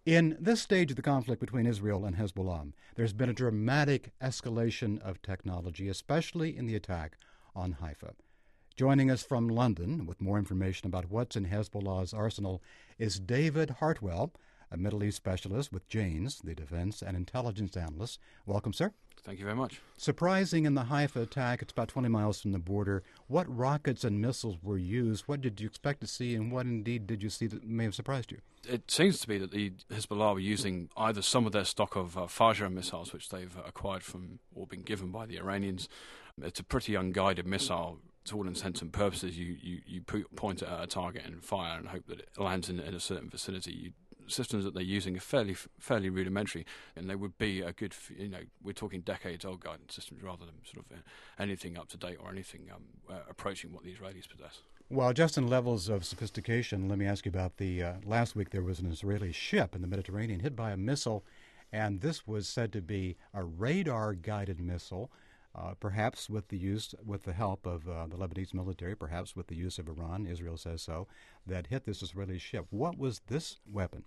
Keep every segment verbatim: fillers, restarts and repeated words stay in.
In this stage of the conflict between Israel and Hezbollah, there's been a dramatic escalation of technology, especially in the attack on Haifa. Joining us from London with more information about what's in Hezbollah's arsenal is David Hartwell, a Middle East specialist with Janes, the defense and intelligence analyst. Welcome, sir. Thank you very much. Surprising in the Haifa attack, it's about twenty miles from the border. What rockets and missiles were used? What did you expect to see, and what indeed did you see that may have surprised you? It seems to be that the Hezbollah were using either some of their stock of uh, Fajr missiles, which they've uh, acquired from or been given by the Iranians. It's a pretty unguided missile. To all intents and purposes, you, you, you point it at a target and fire and hope that it lands in, in a certain vicinity. You, systems that they're using are fairly fairly rudimentary, and they would be a good, you know, we're talking decades old guidance systems rather than sort of anything up to date or anything um, uh, approaching what the Israelis possess. Well, just in levels of sophistication, let me ask you about the, uh, last week there was an Israeli ship in the Mediterranean hit by a missile, and this was said to be a radar-guided missile. Uh, perhaps with the use, with the help of uh, the Lebanese military, perhaps with the use of Iran, Israel says so, that hit this Israeli ship. What was this weapon?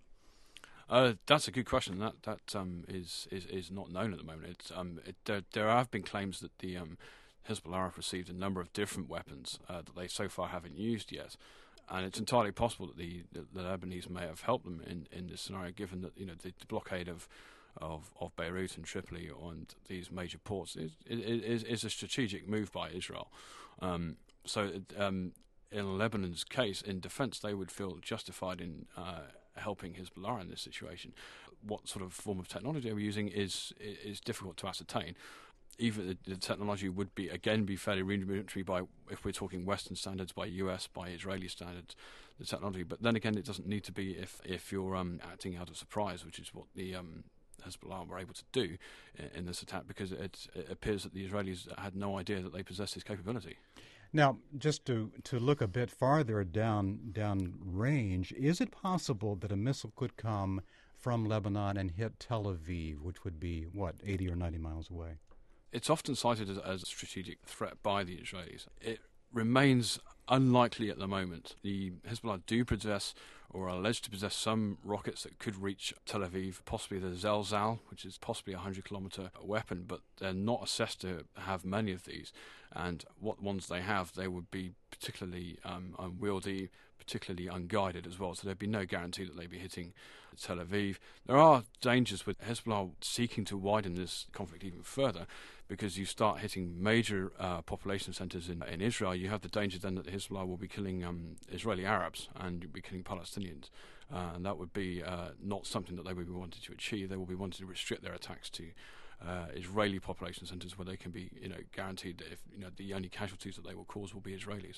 Uh, that's a good question. That that um, is, is is not known at the moment. It's, um, it, there, there have been claims that the um, Hezbollah have received a number of different weapons uh, that they so far haven't used yet, and it's entirely possible that the, the, the Lebanese may have helped them in, in this scenario, given that you know the, the blockade of. Of, of Beirut and Tripoli and these major ports is, is, is a strategic move by Israel. Um, so um, in Lebanon's case, in defense, they would feel justified in uh, helping Hezbollah in this situation. What sort of form of technology they were using is is difficult to ascertain. Even the, the technology would be again be fairly rudimentary by, if we're talking Western standards, by U S, by Israeli standards, the technology. But then again, it doesn't need to be if if you're um, acting out of surprise, which is what the um, Hezbollah were able to do in this attack, because it, it appears that the Israelis had no idea that they possessed this capability. Now, just to, to look a bit farther down down range, is it possible that a missile could come from Lebanon and hit Tel Aviv, which would be, what, eighty or ninety miles away? It's often cited as, as a strategic threat by the Israelis. It remains unlikely at the moment. The Hezbollah do possess, or are alleged to possess, some rockets that could reach Tel Aviv, possibly the Zelzal, which is possibly a one hundred kilometre weapon, but they're not assessed to have many of these. And what ones they have, they would be particularly um, unwieldy, particularly unguided as well, so there'd be no guarantee that they'd be hitting Tel Aviv. There are dangers with Hezbollah seeking to widen this conflict even further, because you start hitting major uh, population centres in, in Israel. You have the danger then that Hezbollah will be killing um, Israeli Arabs and you'll be killing Palestinians, uh, and that would be uh, not something that they would be wanting to achieve. They will be wanting to restrict their attacks to uh, Israeli population centres, where they can be, you know, guaranteed that if you know the only casualties that they will cause will be Israelis.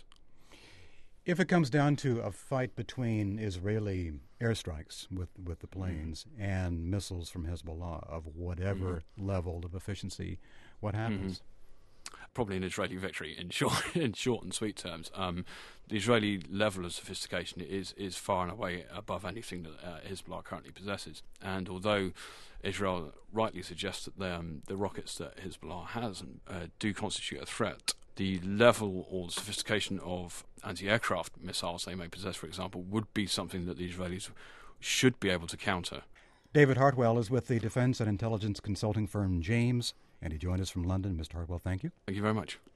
If it comes down to a fight between Israeli airstrikes with, with the planes mm-hmm. and missiles from Hezbollah of whatever mm-hmm. level of efficiency, what happens? Mm-hmm. Probably an Israeli victory in short, in short and sweet terms. Um, the Israeli level of sophistication is is far and away above anything that uh, Hezbollah currently possesses. And although Israel rightly suggests that the, um, the rockets that Hezbollah has uh, do constitute a threat, the level or sophistication of anti-aircraft missiles they may possess, for example, would be something that the Israelis should be able to counter. David Hartwell is with the defense and intelligence consulting firm Janes, and he joined us from London. Mister Hartwell, thank you. Thank you very much.